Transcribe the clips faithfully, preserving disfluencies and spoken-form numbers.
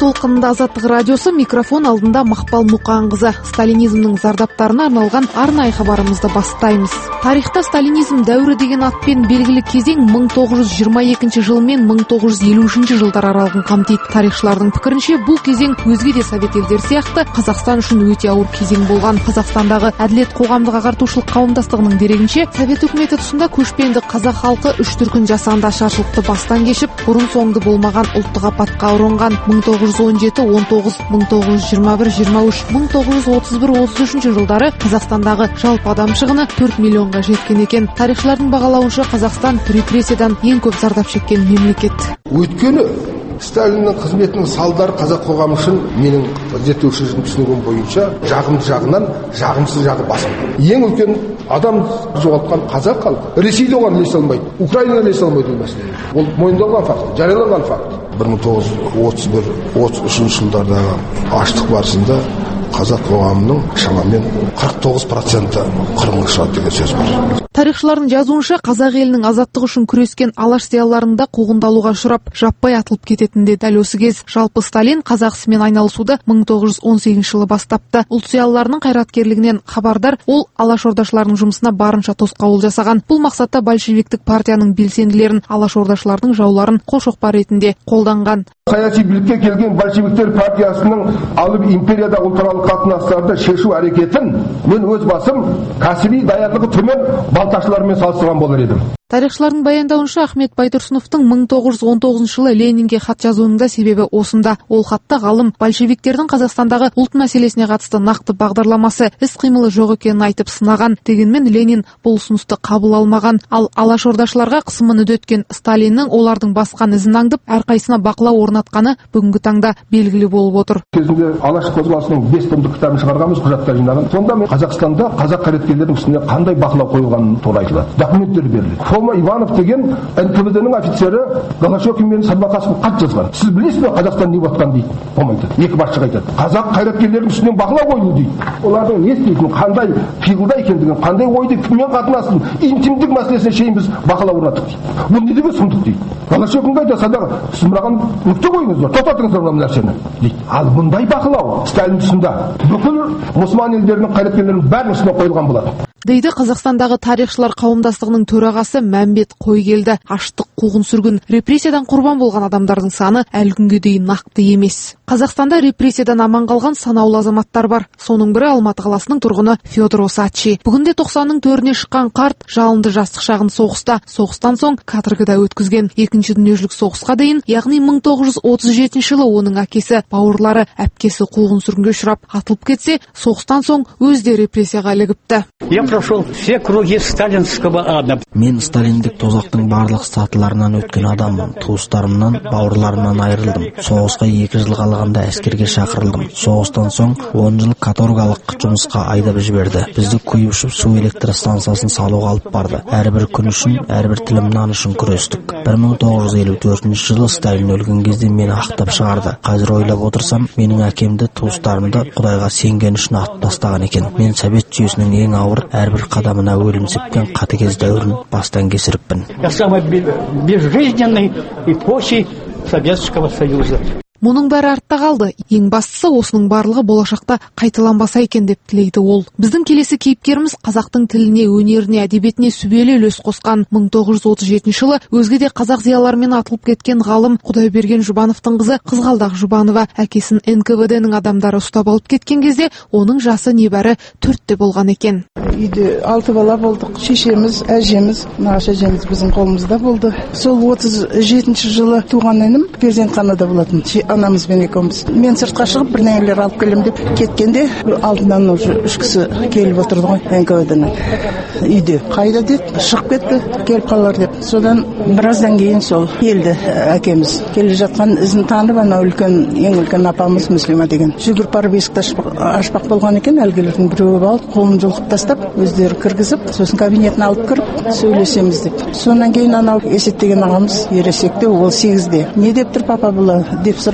толқынында Азаттық радиосы, микрофон алдында Мақпал Мұқанқызы. Сталинизмнің зардаптарына арналған арнайы хабарымызды бастаймыз. Тарихта сталинизм дәуірі деген атпен белгілі кезең мың тоғыз жүз жиырма екінші жыл мен мың тоғыз жүз елу үшінші жылдар аралығын қамтиды. Тарихшылардың пікірінше, бұл кезең өзге де совет елдері сияқты Қазақстан үшін өте ауыр кезең болған. Қазақстандағы әділет қоғамдық ағартушылық қауымдастығының дерегінше, совет үкіметі тұсында көшпенді қазақ халқы үш дүркін жасанды ашаршылықты бастан кешіп, бұрын соңды болмаған ұлттық апатқа ұрынған. мың тоғыз жүз он жеті он тоғыз, мың тоғыз жүз жиырма бір жиырма үш, мың тоғыз жүз отыз бір отыз үшінші жылдары Қазақстандағы жалпы адам шығыны төрт миллионға жеткен екен. Тарихшылардың бағалауынша, Қазақстан репрессиядан ең көп зардап шеккен мемлекет. Өйткені Сталиннің қызметінің салдары қазақ қоғамы үшін, менің зерттеушілердің түсінігім бойынша, жағымды жағынан жағымсыз жағы басым. Ең үлкен адам жоғалтқан қазақ халқы. Ресей де оған ілесе алмайды, Украина ілесе алмайды ол мәселе. Ол мойындалған факт, жарияланған факт. бір мың тоғыз жүз отыз бір отыз үшінші жылдардағы аштық барысында қазақ қоғамының шамамен қырық тоғыз проценті қырылып шығады деген сөз бар. Тарихшылардың жазуынша, қазақ елінің азаттық үшін күрескен алаш зиялыларында қуғындалуға ұшырап, жаппай атылып кететінде дәл осы кез. Жалпы Сталин қазақ ісімен айналысуды мың тоғыз жүз он сегізінші жылы бастапты. Ұлт зиялыларының қайраткерлігінен хабардар, ол алашордашылардың жұмысына барынша тосқауыл жасаған. Бұл мақсатта большевиктік партияның белсенділерін алашордашылардың жауларын қолшоқпар ретінде қолданған. Саяси билікке келген большевиктер партиясының алып империяда ұлтаралық қатынастарды шешу әрекетін мен өз басым кәсіби даярлығы төмен балташылармен салыстырған болар едім. Тарихшылардың баяндауынша, Ахмет Байтұрсыновтың мың тоғыз жүз он тоғызыншы жылы Ленинге хат жазуының да себебі осында. Ол хатта ғалым большевиктердің Қазақстандағы ұлт мәселесіне қатысты нақты бағдарламасы, іс-қимылы жоқ екенін айтып сынаған. Дегенмен Ленин бұл ұсынысты қабыл алмаған. Ал алашордашыларға қысымын үдеткен Сталиннің олардың басқан ізін аңдып, әрқайсына бақылау орнатқаны бүгінгі таңда белгілі болып отыр. Кезінде алаш қозғалысының бес томдық кітабын шығарғанбыз, құжаттар жинаған. Сонда мен Қазақстанда қазақ қайраткерлерінің үстіне қандай бақылау қойылғанын туралы айтылады. Документтер беріледі. Фома Иванов деген эн ка вэ дэ-ның офицері Голощекин мен Садвақасов хат жазған. Сіз білесіз бе Қазақстан не болған дейді. Фома айтады. Екі басшыға айтады. Қазақ қайраткерлерінің үстінен бақылау қойылды дейді. Олардың не істейтінін, қандай пиғылда екендігін, қандай ойды кіммен қатынасын, интимдік мәселесіне шейін біз бақылау орнаттық дейді. Бұл не деген сұмдық дейді. Голощекинге айтады, садақ сіз маған нүкте қойыңыздар, тоқтатыңыздар мына нәрсені дейді. Ал мұндай бақылау Сталин тұсында бүкіл мұсылман елдерінің қайраткерлерінің бәрінің үстіне қойылған болады. Дейді Қазақстандағы тарихшылар қауымдастығының төрағасы Мәмбет Қойгелді. Аштық, қуғын сүргін, репрессиядан құрбан болған адамдардың саны әлі күнге дейін нақты емес. Қазақстанда репрессиядан аман қалған санаулы азаматтар бар. Соның бірі Алматы қаласының тұрғыны Федор Осадчий. Бүгінде тоқсанның төріне шыққан қарт жалынды жастық шағын соғыста, соғыстан соң каторгада өткізген. Екінші дүниежүзілік соғысқа дейін, яғни мың тоғыз жүз отыз жетінші жылы оның әкесі, бауырлары, әпкесі қуғын сүргінге ұшырап атылып кетсе, соғыстан соң өз де репрессияға ілігіпті. Я прошел все круги сталинского ада. Мен сталиндік тозақтың барлық сатыларынан өткен адаммын. Туыстарымнан, бауырларымнан айырылдым. Соғысқа екі жыл қалғанда әскерге шақырылдым. Соғыстан соң он жыл каторгалық жұмысқа айдап жіберді. Бізді құйып су электр станциясын салуға алып барды. Әрбір күн үшін, әрбір тілім нан үшін күрестік. бір мың тоғыз жүз елу төртінші жылы Сталин өлген кезде мені ақтап шығарды. Қазір ойлап отырсам, менің әкемді, туыстарымды Құдайға сенген үшін атып тастаған екен. Мен совет жүйесінің ең ауыр әрбір қадамына өлім сепкен қатыгез дәуірін бастан кешіріппін. Я самой безжизненной эпохи Советского Союза. Мұның бәрі артта қалды. Ең бастысы осының барлығы болашақта қайталанбаса екен деп тілейді ол. Біздің келесі кейіпкеріміз қазақтың тіліне, өнеріне, әдебиетіне сүбелі үлес қосқан. мың тоғыз жүз отыз жетінші жылы өзге де қазақ зиялыларымен атылып кеткен ғалым Құдайберген Жұбановтың қызы Қызғалдақ Жұбанова әкесін эн ка вэ дэ-ның адамдары ұстап алып кеткен кезде оның жасы небәрі төртте болған екен. Үйде алты бала болдық. Шешеміз, әжеміз, нағашы әжеміз біздің қолымызда болды. Сол отыз жетінші жылы туған інім перзентханада болатын. Анамызбен екеуміз. Мен сыртқа шығып бір нәрселер алып келем деп кеткенде алдынан уже үш кісі келіп отырды ғой эн ка вэ дэ-ның. Үйде қайда деді, шығып кетті, келіп қалар деп. Содан біраздан кейін сол келді әкеміз. Келе жатқан ізін танып, ана үлкен, ең үлкен апамыз Мүслима деген. Жүгіріп барып есікті ашпақ болған екен, әлгілердің біреуі алып, қолын жұлқып тастап, өздері кіргізіп, сосын кабинетін алып кіріп, сөйлесеміз деп. Сонан кейін анау Есет деген ағамыз ересекте, ол сегізде. Не деп тұр папа бұла деп сұра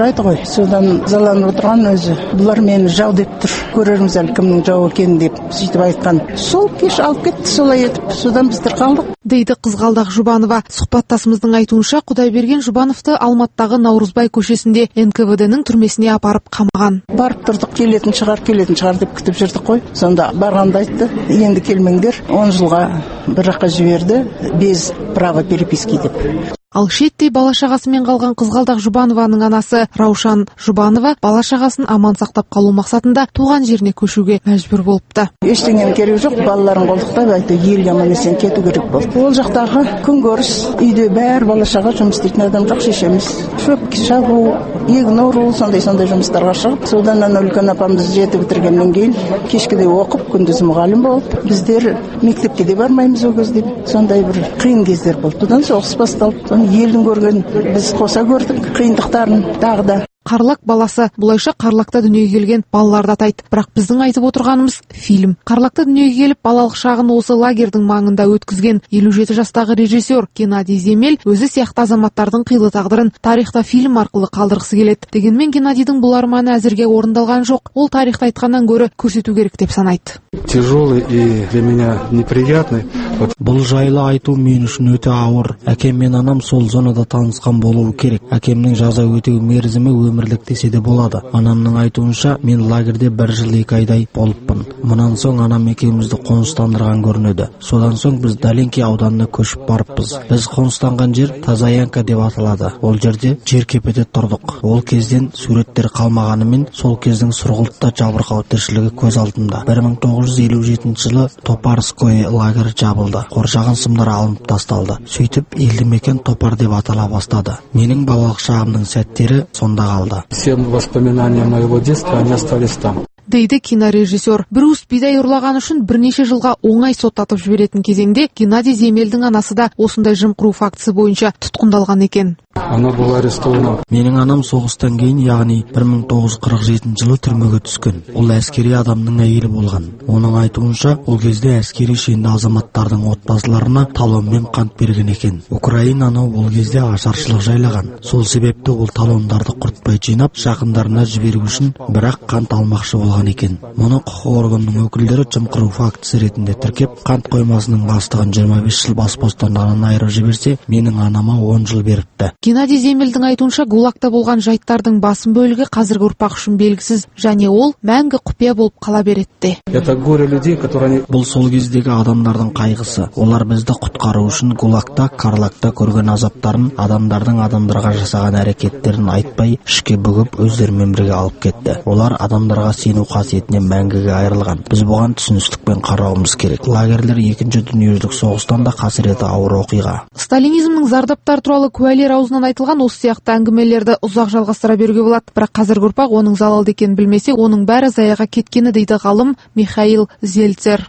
сұрайды ғой. Содан заланып отырған өзі. Бұлар мені жау деп тұр. Көрерміз әлі кімнің жау екенін деп сөйтіп айтқан. Сол кеш алып кетті солай етіп. Содан біздер қалдық. Дейді Қызғалдақ Жұбанова. Сұхбаттасымыздың айтуынша Құдайберген Жұбановты Алматыдағы Наурызбай көшесінде эн ка вэ дэ-нің түрмесіне апарып қамаған. Барып тұрдық, келетін шығар, келетін шығар деп күтіп жүрдік қой. Сонда барғанда айтты, енді келмеңдер, он жылға бір жаққа жіберді, без права переписки деп. Ал шеттей бала-шағасымен қалған Қызғалдақ Жұбанованың анасы Раушан Жұбанова бала-шағасын аман сақтап қалу мақсатында туған жеріне көшуге мәжбүр болыпты. Ештеңенің керегі жоқ, балаларын қолдықтап айтты, ел аман есен кету керек болды. Ол жақтағы күнкөріс, үйде бәрі бала-шаға жұмыс істейтін адам жоқ, шешеміз. Шөп шабу, егін ору, сондай-сондай жұмыстарға шығып, содан ана үлкен апамыз жеті бітіргеннен кейін кешкіде оқып, күндіз мұғалім болып, біздер мектепке де бармаймыз ол кезде. Сондай бір қиын кездер болды. Содан соғыс басталды. Елдің көрген біз қоса көрдік қиындықтарын тағы да. Қарлак баласы бұлайша Қарлакта дүниеге келген балаларды атайды. Бірақ біздің айтып отырғанымыз фильм. Қарлакта дүниеге келіп балалық шағын осы лагердің маңында өткізген елу жеті жастағы режиссер Геннадий Земель өзі сияқты азаматтардың қилы тағдырын тарихта фильм арқылы қалдырғысы келеді. Дегенмен Геннадийдің бұл арманы әзірге орындалған жоқ. Ол тарихта айтқаннан гөрі көрсету керек деп санайды. Тяжелый и для меня неприятный. Бұл жайлы айту мен үшін өте ауыр. Әкем мен анам сол зонада танысқан болуы керек. Әкемнің жаза өтеу мерзімі өмірлік десе де болады. Анамның айтуынша мен лагерде бір жыл екі айдай болыппын. Мұнан соң анам екеумізді қоныстандырған көрінеді. Содан соң біз Даленки ауданына көшіп барыппыз. Біз қоныстанған жер Тазаянка деп аталады. Ол жерде жер кепеде тұрдық. Ол кезден суреттер қалмағанымен сол кездің сұрғылтта жабырқау тіршілігі көз алдымда. бір мың тоғыз жүз елу жетінші жылы Топарское лагерь жабылды. Қоршаған сымдар алынып тасталды. Сөйтіп елді мекен Топар деп атала бастады. Менің балалық шағымның сәттері сонда қалды. Все воспоминания моего детства, они остались там. Дейді кинорежиссер. Бір уыс бидай ұрлаған үшін бірнеше жылға оңай соттатып жіберетін кезеңде Геннадий Земельдің анасы да осындай жымқыру фактісі бойынша тұтқындалған екен. Она была арестована. Менің анам соғыстан кейін, яғни бір мың тоғыз жүз қырық жетінші жылы түрмеге түскен. Ол әскери адамның әйелі болған. Оның айтуынша, ол кезде әскери шенді азаматтардың отбасыларына талонмен қант берген екен. Украинаны ол кезде ашаршылық жайлаған. Сол себепті ол талондарды құртпай жинап, жақындарына жіберу үшін бірақ қант алмақшы болған екен. Мұны құқық органының өкілдері жымқыру фактісі ретінде тіркеп, қант қоймасының бастығын жиырма бес жыл бас бостандығынан айырып жіберсе, менің анама он жыл беріпті. Геннадий Земельдің айтуынша ГУЛАГта болған жайттардың басым бөлігі қазіргі ұрпақ үшін белгісіз, және ол мәңгі құпия болып қала береді. Это горе людей, которые... Бұл сол кездегі адамдардың қайғысы. Олар бізді құтқару үшін ГУЛАГта, Карлакта көрген азаптарын, адамдардың адамдарға жасаған әрекеттерін айтпай, ішке бүгіп өздерімен бірге алып кетті. Олар адамдарға сену қасиетінен мәңгіге айырылған. Біз бұған түсіністікпен қарауымыз керек. Лагерлер екінші дүниежүзілік соғыстан да қасіреті ауыр оқиға. Сталинизмнің зардаптары туралы куәлер аузынан айтылған осы сияқты әңгімелерді ұзақ жалғастыра беруге болады. Бірақ қазіргі ұрпақ оның залалды екенін білмесе, оның бәрі заяға кеткені дейді ғалым Михаил Зельцер.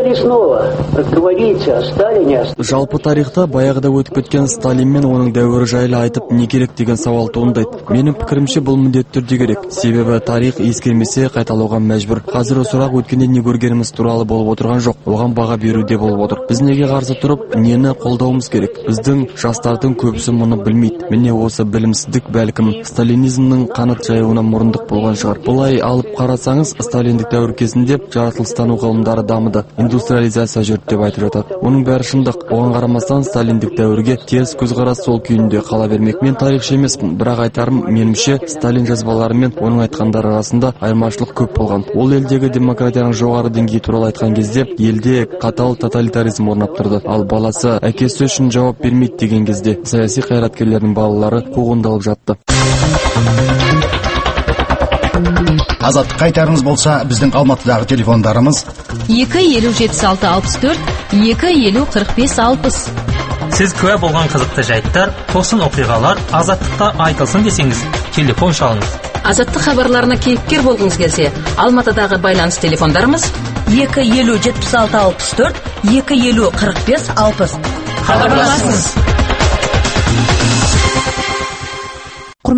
Жалпы тарихта баяғыда өтіп кеткен Сталин мен оның дәуірі жайлы айтып не керек деген сауал туындайды. Менің пікірімше бұл міндетті түрде керек. Себебі тарих ескермесе қайталауға мәжбүр. Қазір сұрақ өткенде не көргеніміз туралы болып отырған жоқ. Оған баға беруде болып отыр. Біз неге қарсы тұрып, нені қолдауымыз керек? Біздің жастардың көбісі мұны білмейді. Міне осы білімсіздік бәлкім сталинизмнің қанат жаюына мұрындық болған шығар. Бұлай алып қарасаңыз, сталиндік дәуір кезінде жаратылыстану ғылымдары дамыды, индустриализация жүрді деп айтып жатады. Оның бәрі шындық. Оған қарамастан сталиндік дәуірге теріс көзқарас сол күйінде қала бермек. Мен тарихшы емеспін, бірақ айтарым, меніңше Сталин жазбалары мен оның айтқандары арасында айырмашылық көп болған. Ол елдегі демократияның жоғары деңгейі туралы айтқан кезде елде қатал тоталитаризм орнап тұрды. Ал баласы әкесі үшін жауап бермейді деген кезде саяси қайраткерлердің балалары қуғындалып жатты. Азат қайтарыңыз болса, біздің Алматыдағы телефондарымыз екі елу жетпіс алты алпыс төрт, екі елу қырық бес алпыс. Сіз куә болған қызықты жайттар, тосын оқиғалар азаттықта айтылсын десеңіз, телефон шалыңыз. Азаттық хабарларына кейіпкер болғыңыз келсе, Алматыдағы байланыс телефондарымыз екі елу жетпіс алты алпыс төрт, екі елу қырық бес алпыс. Хабарласыңыз.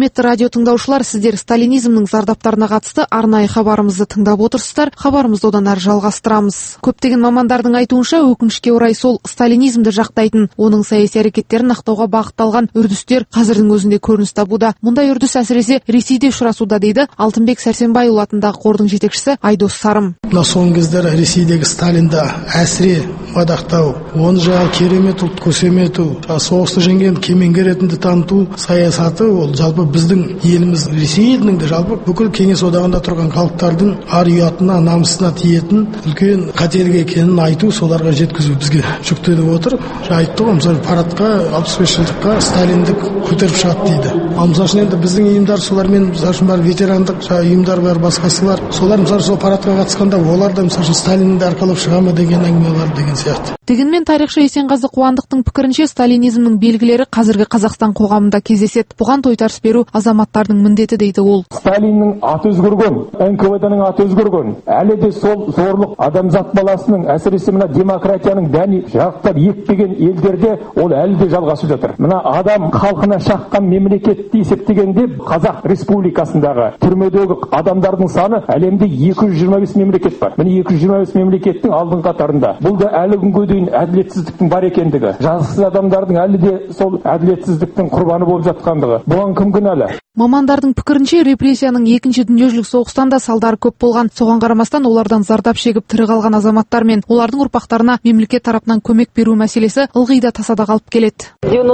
Құрметті радио тыңдаушылар, сіздер сталинизмнің зардаптарына қатысты арнайы хабарымызды тыңдап отырсыздар. Хабарымызды одан әрі жалғастырамыз. Көптеген мамандардың айтуынша, өкінішке орай сол сталинизмді жақтайтын, оның саяси әрекеттерін ақтауға бағытталған үрдістер қазірдің өзінде көрініс табуда. Мұндай үрдіс әсіресе Ресейде ұшырасуда, дейді Алтынбек Сәрсенбайұлы атындағы қордың жетекшісі Айдос Сарым. Соңғы кездері Ресейдегі Сталинді әсіре мадақтау, оны жаңа керемет ұлт көрсету, соғысты жеңген кемеңгер ретінде таныту саясаты, ол жалпы біздің еліміз Ресей елінің де жалпы бүкіл кеңес одағында тұрған халықтардың ар ұятына, намысына тиетін үлкен қателік екенін айту, соларға жеткізу бізге жүктеліп отыр. Жаңа айтты ғой, мысалы парадқа алпыс бес жылдыққа Сталиндік көтеріп шығады дейді. Ал мысалы үшін енді біздің ұйымдар солармен, мысалы үшін бар ветерандық ұйымдар бар, басқасылар, солар мысалы сол парадқа қатысқанда олар да мысалы Сталинді арқалап шыға ма деген әңгіме бар деген сияқты. Дегенмен тарихшы Есенғазы Қуандықтың пікірінше, сталинизмнің белгілері қазіргі Қазақстан қоғамында кездеседі. Бұған тойтарыс беру азаматтардың міндеті, дейді ол. Сталиннің аты өзгерген, эн ка вэ дың аты өзгерген. Әлі де сол зорлық адамзат баласының, әсіресе мына демократияның дәні жарықтап екпеген елдерде ол әлі де жалғасып жатыр. Мына адам халқына шаққан мемлекетті есептегенде Қазақ Республикасындағы түрмедегі адамдардың саны әлемде екі жүз жиырма бес мемлекет бар. Міне екі жүз жиырма бес мемлекеттің алдыңғы қатарында. Бұл да әлі күнге дейін әділетсіздіктің бар екендігі, жазықсыз адамдардың әлі де сол әділетсіздіктің құрбаны болып жатқандығы. Бұған кім кінәлі? Мамандардың пікірінше, репрессияның екінші дүниежүзілік соғыстан да салдары көп болған. Соған қарамастан олардан зардап шегіп тірі қалған азаматтар мен олардың ұрпақтарына мемлекет тарапынан көмек беру мәселесі ылғи да тасада қалып келеді.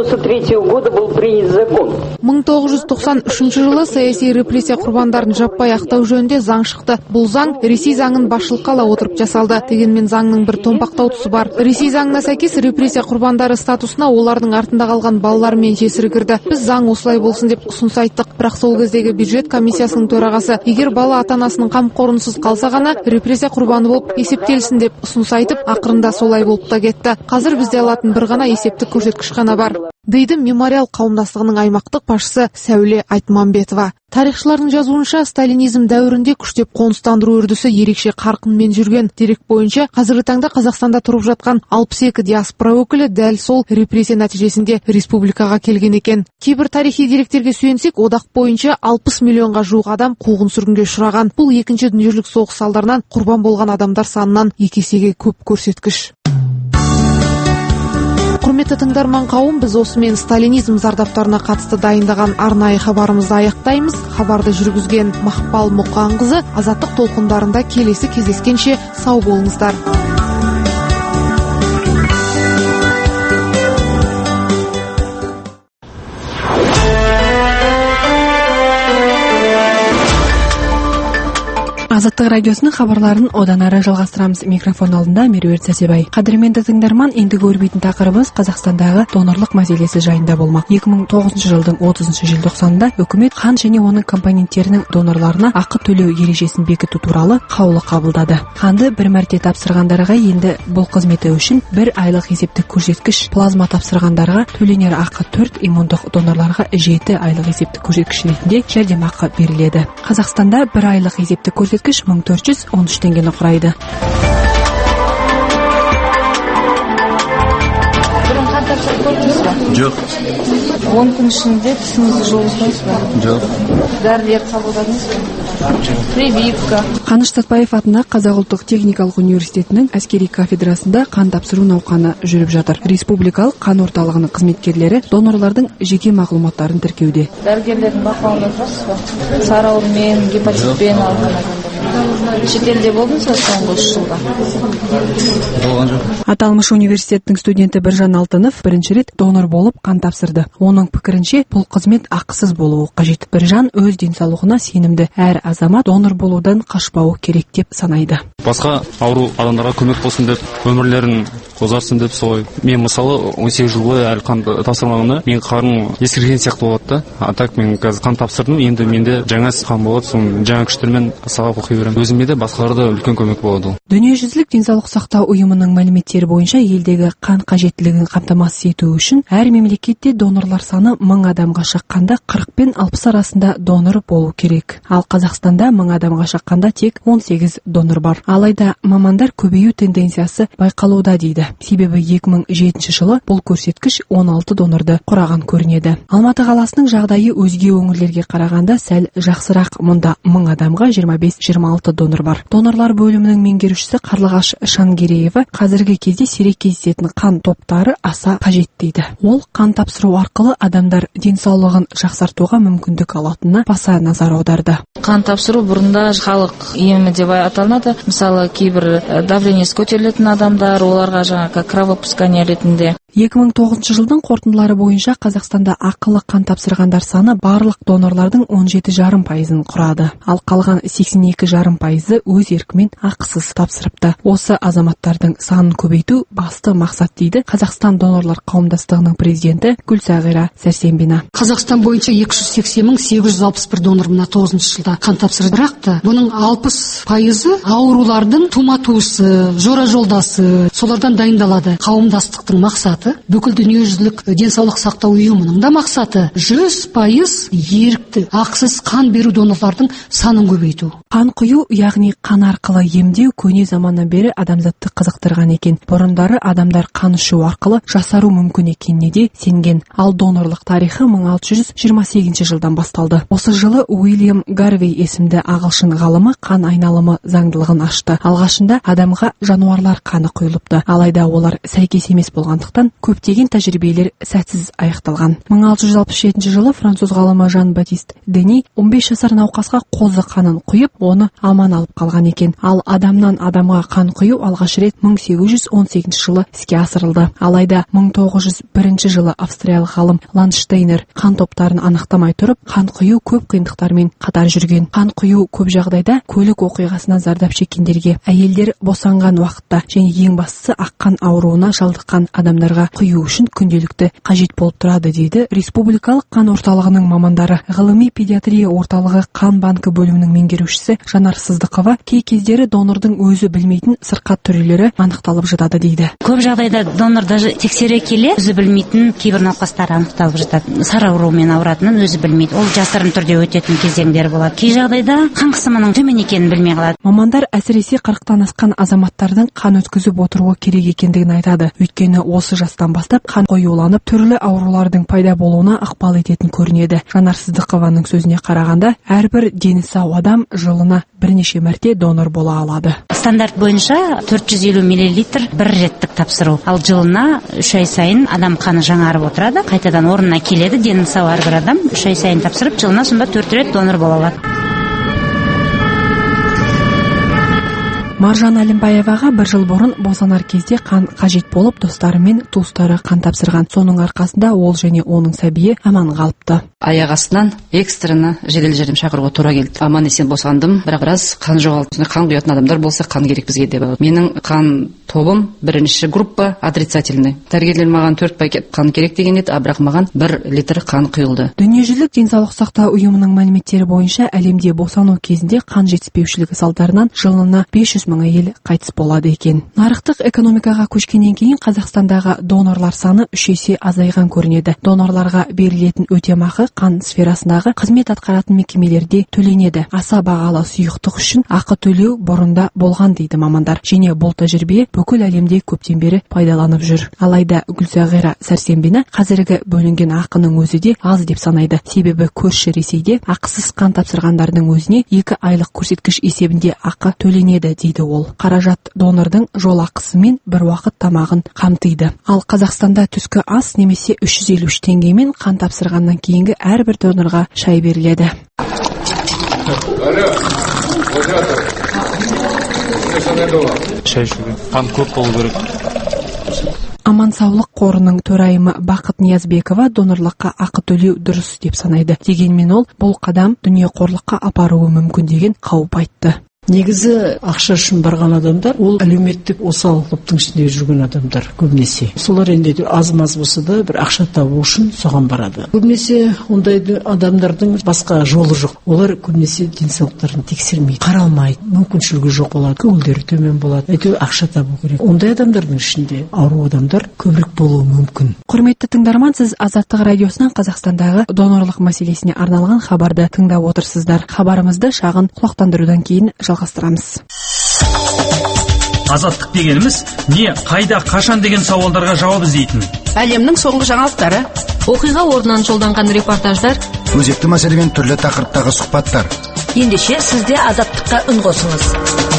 мың тоғыз жүз тоқсан үшінші жылы саяси репрессия құрбандарын жаппай ақтау жөнінде заң шықты. Бұл заң Ресей заңын басшылыққа ала отырып жасалды. Дегенмен заңның бір томпақтау тұсы бар. Ресей заңына сәйкес репрессия құрбандары статусына олардың артында қалған балалар мен жесірі кірді. Біз заң осылай болсын деп ұсыныс айттық. Бірақ сол кездегі бюджет комиссиясының төрағасы, егер бала ата-анасының қамқорынсыз қалса ғана репрессия құрбаны болып есептелсін деп ұсыныс айтып, ақырында солай болып та кетті. Қазір бізде алатын бір ғана есептік көрсеткіш қана бар, дейді Мемориал қауымдастығының аймақтық басшысы Сәуле Айтмамбетова. Тарихшылардың жазуынша, сталинизм дәуірінде күштеп қоныстандыру үрдісі ерекше қарқынмен жүрген. Дерек бойынша, қазіргі таңда Қазақстанда тұрып жатқан алпыс екі диаспора өкілі дәл сол репрессия нәтижесінде республикаға келген екен. Кейбір тарихи деректерге сүйенсек, одақ бойынша алпыс миллионға жуық адам қуғын сүргінге ұшыраған. Бұл екінші дүниежүзілік соғыс салдарынан құрбан болған адамдар санынан екі есеге көп көрсеткіш. Құрметті тыңдарман қауым, біз осымен сталинизм зардаптарына қатысты дайындаған арнайы хабарымызды аяқтаймыз. Хабарды жүргізген Мақпал Мұқанқызы. Азаттық толқындарында келесі кездескенше сау болыңыздар. Азаттық радиосының хабарларын одан ары жалғастырамыз. Микрофон алдында Меруерт Сәрсебай. Қадірменді тыңдарман, ендігі өрбейтін тақырыбымыз Қазақстандағы донорлық мәселесі жайында болмақ. екі мың тоғызыншы жылдың отызыншы желтоқсанында үкімет қан және оның компоненттерінің донорларына ақы төлеу ережесін бекіту туралы қаулы қабылдады. Қанды бір мәрте тапсырғандарға енді бұл қызметі үшін бір айлық есептік көрсеткіш, плазма тапсырғандарға төленер ақы төрт, иммундық донорларға жеті айлық есептік көрсеткіш ретінде жәрдемақы беріледі. Қазақстанда бір айлық есептік көрсеткіш мың төрт жүз он үш теңгені құрайды. Жоқ. он күн ішінде тісіңізді жұлдыңыз ба? Жоқ. Дәрілер қабылдадыңыз ба? Прививка. Қаныш Сәтпаев атындағы Қазақ ұлттық техникалық университетінің әскери кафедрасында қан тапсыру науқаны жүріп жатыр. Республикалық қан орталығының қызметкерлері донорлардың жеке мағлұматтарын тіркеуде. Дәрігерлердің бақылауында тұрасыз ба? Сарауылмен, гепатитпен алған адамдар. Шетелде болдыңыз ба соңғы үш жылда? Болған жоқ. Аталмыш университеттің студенті Біржан Алтынов бірінші рет донор болып қан тапсырды. Оның пікірінше бұл қызмет ақысыз болуы қажет. Біржан өз денсаулығына сенімді. Әр азамат донор болудан қашпауы керек деп санайды. Басқа ауру адамдарға көмек болсын деп, өмірлерін ұзартсын деп солай. Мен мысалы он сегіз жыл бойы әлі қан тапсырмағанда мен қарным ескірген сияқты болады да. А так мен қазір қан тапсырдым, енді менде жаңа қан болады, соны жаңа күштермен сабақ оқи беремін. Өзіме де басқаларға да үлкен көмек болады. Дүниежүзілік денсаулық сақтау ұйымының мәліметтері бойынша елдегі қан қажеттілігін қамтамасыз ету үшін әр мемлекетте донорлар саны мың адамға шаққанда қырық пен алпыс арасында донор болу керек. Ал Қазақстанда мың адамға шаққанда тек он сегіз донор бар. Алайда мамандар көбею тенденциясы байқалуда дейді. Себебі екі мың жетінші жылы бұл көрсеткіш он алты донорды құраған көрінеді. Алматы қаласының жағдайы өзге өңірлерге қарағанда сәл жақсырақ. Мұнда мың адамға жиырма бес жиырма алты донор бар. Донорлар бөлімінің меңгерушісі Қарлығаш Шангереева қазіргі кезде сирек кездесетін қан топтары аса қажет дейді. Ол қан тапсыру арқылы адамдар денсаулығын жақсартуға мүмкіндік алатынына баса назар аударды. Қан тапсыру бұрында халық емі деп аталынады. Мысалы, кейбір давлениесі көтерілетін адамдар, оларға жаңағы кровопускание ретінде. екі мың тоғызыншы жылдың қорытындылары бойынша Қазақстанда ақылы қан тапсырғандар саны барлық донорлардың он жеті жарым пайызын құрады. Ал қалған сексен екі жарым пайызы өз еркімен ақысыз тапсырыпты. Осы азаматтардың санын көбейту басты мақсат дейді Қазақстан донорлар қауымдастығының президенті Гүлсағира Сәрсенбина. Қазақстан бойынша екі жүз сексен мың сегіз жүз алпыс бір донор мына тоғызыншы жылда қан тапсырды. Бірақ та бұның алпыс пайызы аурулардың тума-туысы, жора жолдасы, солардан дайындалады. Қауымдастықтың мақсаты, бүкіл дүниежүзілік денсаулық сақтау ұйымының да мақсаты жүз пайыз ерікті ақысыз қан беру донорлардың санын көбейту. Қан құю, яғни қан арқылы емдеу көне заманнан бері адамзатты қызықтырған екен. Бұрындары адамдар қан ішу арқылы жасару мүмкін екеніне де сенген. Ал донорлық тарихы мың алты жүз жиырма сегізінші жылдан басталды. Осы жылы Уильям Гарвей есімді ағылшын ғалымы қан айналымы заңдылығын ашты. Алғашында адамға жануарлар қаны құйылыпты. Алайда олар сәйкес емес болғандықтан көптеген тәжірибелер сәтсіз аяқталған. мың алты жүз алпыс жетінші жылы француз ғалымы Жан-Батист Дени он бес жасар науқасқа қозы қанын құйып, оны аман алып қалған екен. Ал адамнан адамға қан құю алғаш рет мың сегіз жүз он сегізінші жылы іске асырылды. Алайда мың тоғыз жүз бірінші жылы австриялық ғалым Ландштейнер қан топтарын анықтамай тұрып, қан құю көп қиындықтармен қатар жүрген. Қан құю көп жағдайда көлік оқиғасынан зардап шеккендерге, әйелдер босанған уақытта және ең бастысы аққан ауруына шалдыққан адамдарға құю үшін күнделікті қажет болып тұрады дейді Республикалық қан орталығының мамандары. Ғылыми педиатрия орталығы қан банкі бөлімінің меңгерушісі Жанар Сыздықова кей кездері донордың өзі білмейтін сырқат түрлері анықталып жатады дейді. Көп жағдайда донор даже тексере келе өзі білмейтін кейбір науқастар анықталып жатады. Сар ауруымен ауыратынын өзі білмейді. Ол жасырын түрде өтетін кезеңдер болады. Кей жағдайда қан қысымының төмен екенін білмей қалады. Мамандар әсіресе қырықтан асқан азаматтардың қан өткізіп отыруы керек екендігін айтады. Өйткені осы жастан бастап қан қоюланып түрлі аурулардың пайда болуына ықпал ететін көрінеді. Жанар Сыздықованың сөзіне қарағанда, әрбір дені сау адам жылына бірнеше мәрте донор бола алады. Стандарт бойынша төрт жүз елу миллилитр бір реттік тапсыру. Ал жылына үш ай сайын адам қаны жаңарып отырады. Қайтадан орнына келеді. Дені сау әрбір адам үш ай сайын тапсырып, жылына сонда төрт рет донор бола алады. Маржан Әлімбаеваға бір жыл бұрын босанар кезде қан қажет болып, достары мен туыстары қан тапсырған. Соның арқасында ол және оның сәбиі аман қалыпты. Аяқ астынан экстраны жедел жәрдем шақыруға тура келді. Аман есен босандым, бірақ біраз қан жоғалтты. Қан құятын адамдар болса қан керек бізге деп. Менің қан тобым бірінші группа отрицательный. Дәрігерлер маған төрт пакет қан керек деген еді, а бірақ маған бір литр қан құйылды. Дүниежүзілік денсаулық сақтау ұйымының мәліметтері бойынша әлемде босану кезінде қан жетіспеушілігі салдарынан жылына бес жүз мың әйел қайтыс болады екен. Нарықтық экономикаға көшкеннен кейін Қазақстандағы донорлар саны үш есе азайған көрінеді. Донорларға берілетін өтемақы қан сферасындағы қызмет атқаратын мекемелерде төленеді. Аса бағалы сұйықтық үшін ақы төлеу бұрында болған дейді мамандар. Және бұл тәжірибе бүкіл әлемде көптен бері пайдаланып жүр. Алайда Гүлсағира Сәрсенбина қазіргі бөлінген ақының өзі де аз деп санайды. Себебі көрші Ресейде ақысыз қан тапсырғандардың өзіне екі айлық көрсеткіш есебінде ақы төленеді дейді ол. Қаражат донордың жол ақысы мен бір уақыт тамағын қамтиды. Ал Қазақстанда түскі ас немесе үш жүз елу үш теңгемен қан тапсырғаннан кейінгі әрбір донорға шай беріледі. Шай ішуге қан көп болу керек. Аман-саулық қорының төрайымы Бақыт Ниязбекова донорлыққа ақы төлеу дұрыс деп санайды. Дегенмен ол бұл қадам дүние қорлыққа апаруы мүмкін деген қауіп айтты. Негізі ақша үшін барған адамдар, ол әлеуметтік осал топтың ішінде жүрген адамдар көбінесе. Солар енді аз-маз болса да бір ақша табу үшін соған барады. Көбінесе ондай адамдардың басқа жолы жоқ. Олар көбінесе денсаулықтарын тексермейді, қаралмайды, мүмкіншілігі жоқ болады, көңілдері төмен болады. Әйтеуір ақша табу керек. Ондай адамдардың ішінде ауру адамдар көбірек болуы мүмкін. Құрметті тыңдарман, сіз Азаттық радиосынан Қазақстандағы донорлық мәселесіне арналған хабарды тыңдап отырсыздар. Хабарымызды шағын құлақтандырудан кейін жалғастырамыз. Азаттық дегеніміз не, қайда, қашан деген сауалдарға жауап іздейтін. Әлемнің соңғы жаңалықтары, оқиға орнынан жолданған репортаждар, өзекті мәселемен түрлі тақырыптағы сұхбаттар. Ендеше сізде азаттыққа үн қосыңыз.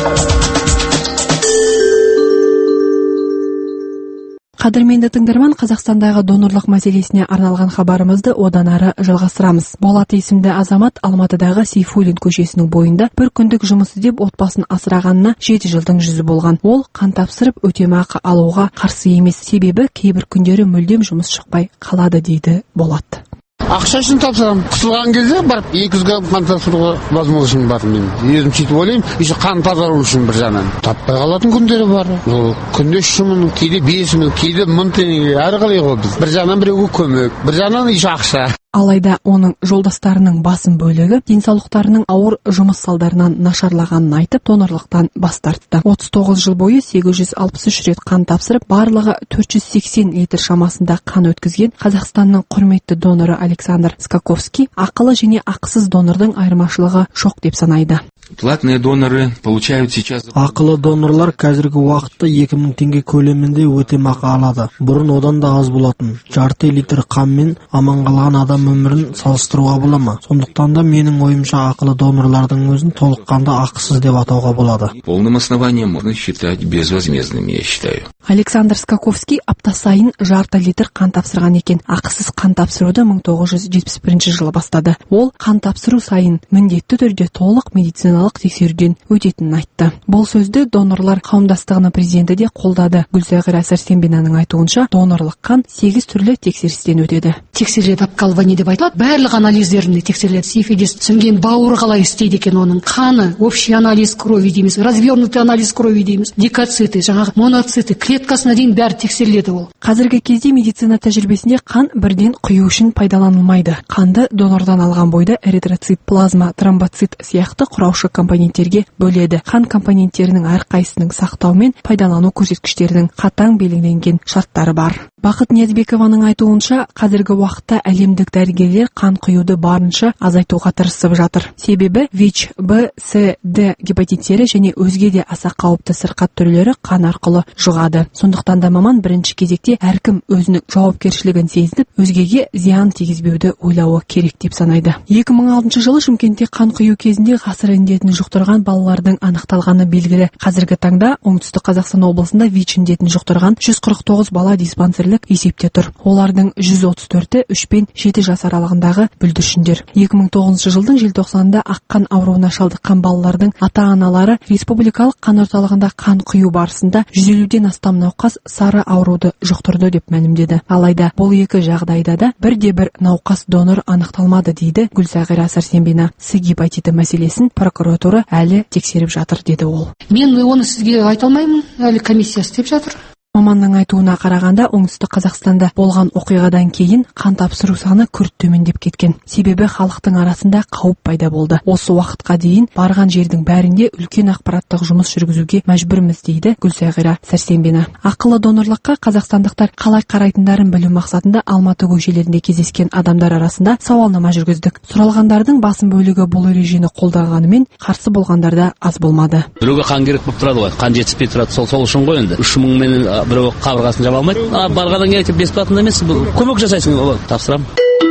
Қадірменді тыңдарман, Қазақстандағы донорлық мәселесіне арналған хабарымызды одан ары жалғастырамыз. Болат есімді азамат Алматыдағы Сейфуллин көшесінің бойында бір күндік жұмыс істеп отбасын асырағанына жеті жылдың жүзі болған. Ол қан тапсырып өтемақы алуға қарсы емес, себебі кейбір күндері мүлдем жұмыс шықпай қалады дейді Болат. Ақша үшін тапсырамын. Құтылған кезде барып екі жүз грамм қан тапсыруға возможность бар. Мен өзім сөйтіп ойлаймын, еще қан тазару үшін бір жағынан. Таппай қалатын күндері бар. Ол күнде үш мың, кейде бес мың, кейде мың теңге, әрі қалай ғой біз. Бір жағынан біреуге көмек, бір жағынан еще ақша. Алайда оның жолдастарының басым бөлігі денсаулықтарының ауыр жұмыс салдарынан нашарлағанын айтып, донорлықтан бас тартты. отыз тоғыз жыл бойы сегіз жүз алпыс үш рет қан тапсырып, барлығы төрт жүз сексен литр шамасында қан өткізген Қазақстанның құрметті доноры Александр Скаковский ақылы және ақысыз донордың айырмашылығы жоқ деп санайды. Платные доноры получают сейчас... Ақылы донорлар қазіргі уақытта екі мың теңге көлемінде өтемақы алады. Бұрын одан да аз болатын. Жарты литр қанмен аман қалған адам өмірін салыстыруға бола ма? Сондықтан да менің ойымша ақылы донорлардың өзін толыққанды ақысыз деп атауға болады. Полным основанием можно считать безвозмездными, я считаю. Александр Скаковский апта сайын жарты литр қан тапсырған екен. Ақысыз қан тапсыруды мың тоғыз жүз жетпіс бірінші жылы бастады. Ол қан тапсыру сайын міндетті түрде толық медициналық тексеруден өтетінін айтты. Бұл сөзді донорлар қауымдастығының президенті де қолдады. Гүлзағира Сәрсенбинаның айтуынша, донорлық қан сегіз түрлі тексерістен өтеді. Тексеріледі, обкалывание деп айтылады. Барлық анализдерінде тексеріледі. Сифилис, түсінген бауыры қалай істейді екен оның, қаны, общий анализ крови дейміз, развернутый анализ крови дейміз, лейкоциты, жаңағы моноциты, клеткасына дейін бәрі тексеріледі ол. Қазіргі кезде медицина тәжірибесінде қан бірден құю үшін пайдаланылмайды. Қанды донордан алған бойда эритроцит, плазма, тромбоцит сияқты құраушы компоненттерге бөледі. Қан компоненттерінің әрқайсының сақтау мен пайдалану көрсеткіштерінің қатаң белгіленген шарттары бар. Бақыт Ниязбекованың айтуынша, қазіргі уақытта әлемдік дәрігерлер қан құюды барынша азайтуға тырысып жатыр. Себебі ВИЧ, Б, С, Д гепатиттері және өзге де аса қауіпті сырқат түрлері қан арқылы жұғады. Сондықтан да маман бірінші кезекте әркім өзінің жауапкершілігін сезініп, өзгеге зиян тигізбеуді ойлауы керек деп санайды. екі мың алтыншы жылы Шымкентте қан құю кезінде ғасыр індетін жұқтырған балалардың анықталғаны белгілі. Қазіргі таңда оңтүстік Қазақстан облысында ВИЧ індетін жұқтырған жүз қырық тоғыз бала диспансерлік есепте тұр. Олардың жүз отыз төрті үш пен жеті жас аралығындағы бүлдіршіндер. екі мың тоғызыншы жылдың желтоқсанында аққан ауруына шалдыққан балалардың ата-аналары республикалық қан орталығында қан құю барысында жүз елуден астам науқас сары ауруды жұқтырды деп мәлімдеді. Алайда бұл екі жағдайда да бірде бір науқас донор анықталмады дейді Гүлзағира Сәрсенбина. С гепатиті мәселесін прокуратура әлі тексеріп жатыр деді ол. Мен оны сізге айта алмаймын, әлі комиссия істеп жатыр. Маманның айтуына қарағанда, оңтүстік Қазақстанда болған оқиғадан кейін қан тапсыру саны күрт төмендеп кеткен. Себебі халықтың арасында қауіп пайда болды. Осы уақытқа дейін барған жердің бәрінде үлкен ақпараттық жұмыс жүргізуге мәжбүрміз дейді Гүлзағира Сәрсенбина. Ақылы донорлыққа қазақстандықтар қалай қарайтындарын білу мақсатында Алматы көшелерінде кездескен адамдар арасында сауалнама жүргіздік. Сұралғандардың басым бөлігі бұл ережені қолдағанымен, қарсы болғандар да аз болмады. Біреуге қан керек болып тұрады ғой, қан жетіспей тұрады, сол сол үшін ғой енді. үш мың менен біреу қабырғасын жаба алмайды. Барғаннан кейін бесплатно емес, көмек жасайсың, тапсырамын.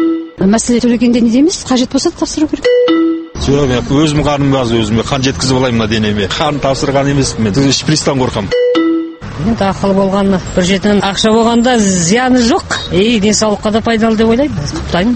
Мәселе төлегенде не дейміз? Қажет болса тапсыру керек. Жоқ, өзім қарным аз, өзіме қан жеткізіп алайын мына денеме. Қан тапсырған емеспін мен. Шприцтан қорқамын. Енді ақылы болғаны, бір жетінің ақша болғанда зияны жоқ. И денсаулыққа да пайдалы деп ойлаймын. Құптаймын.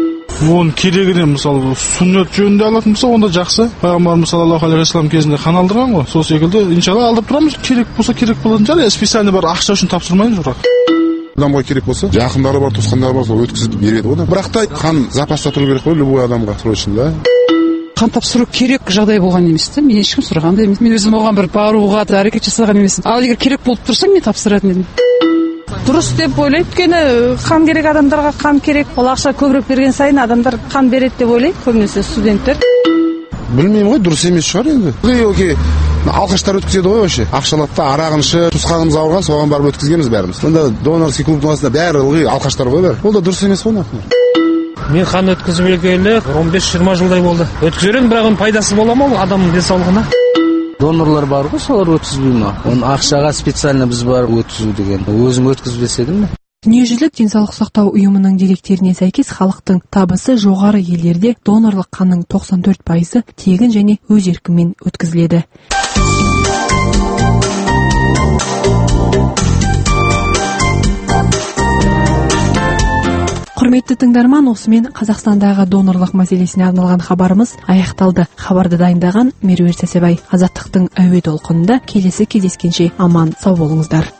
Оның керегіне мысалы сүннет жөнінде алатын болса, онда жақсы. Пайғамбарымыз саллаллаху алейхи вассалам кезінде қан алдырған ғой. Сол секілді иншалла алдырып тұрамыз. Керек болса керек болатын шығар. Специально бар ақша үшін тапсырмаймыз бірақ. Адамға керек болса, жақындары бар, туысқандары бар, сол өткізіп береді ғой. Бірақ та қан запаста тұру керек қой любой адамға срочно, да. Қан тапсыру керек жағдай болған емес те. Мен ешкім сұраған да емес. Мен өзім оған бір баруға әрекет жасаған емеспін. Ал егер керек болып тұрса, мен тапсыратын едім. Дұрыс деп ойлайды, өйткені қан керек адамдарға, қан керек. Ол ақша көбірек берген сайын адамдар қан береді деп ойлайды, көбінесе студенттер. Білмеймін ғой, дұрыс емес шығар енді. Окей, алқаштар өткізеді ғой вообще. Ақшалады да арағын ішіп, туысқанымыз ауырған, соған барып өткізгенбіз бәріміз. Сонда донорский клубтың астында бәрі ылғи алқаштар ғой бәрі. Ол да дұрыс емес қой. Мен қан өткізіп келгелі он бес жиырма жылдай болды. Өткізерін, бірақ оның пайдасы бола ма ол адамның денсаулығына? Донорлар бар ғой, солар өткізбей ма? Оны ақшаға специально біз барып өткізу деген. Өзім өткізбес едім бе? Дүниежүзілік денсаулық сақтау ұйымының деректеріне сәйкес халықтың табысы жоғары елдерде донорлық қанның тоқсан төрт пайызы тегін және өз еркімен өткізіледі. Құрметті тыңдарман, осымен Қазақстандағы донорлық мәселесіне арналған хабарымыз аяқталды. Хабарды дайындаған Меруерт Сәсебай. Азаттықтың әуе толқынында келесі кездескенше аман сау болыңыздар.